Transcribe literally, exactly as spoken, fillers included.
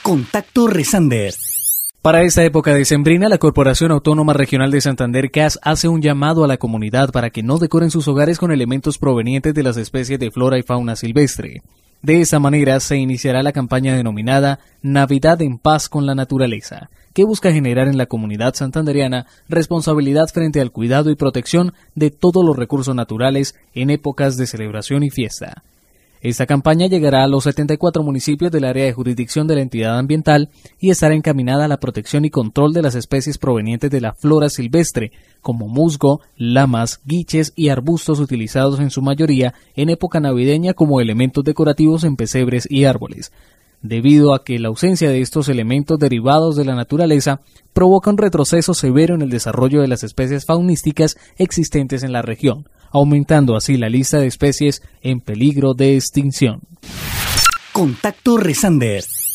Contacto Resander. Para esta época decembrina, la Corporación Autónoma Regional de Santander, C A S, hace un llamado a la comunidad para que no decoren sus hogares con elementos provenientes de las especies de flora y fauna silvestre. De esa manera se iniciará la campaña denominada Navidad en Paz con la Naturaleza, que busca generar en la comunidad santandereana responsabilidad frente al cuidado y protección de todos los recursos naturales en épocas de celebración y fiesta. Esta campaña llegará a los setenta y cuatro municipios del área de jurisdicción de la entidad ambiental y estará encaminada a la protección y control de las especies provenientes de la flora silvestre, como musgo, lamas, guiches y arbustos utilizados en su mayoría en época navideña como elementos decorativos en pesebres y árboles, debido a que la ausencia de estos elementos derivados de la naturaleza provoca un retroceso severo en el desarrollo de las especies faunísticas existentes en la región, aumentando así la lista de especies en peligro de extinción. Contacto Resander.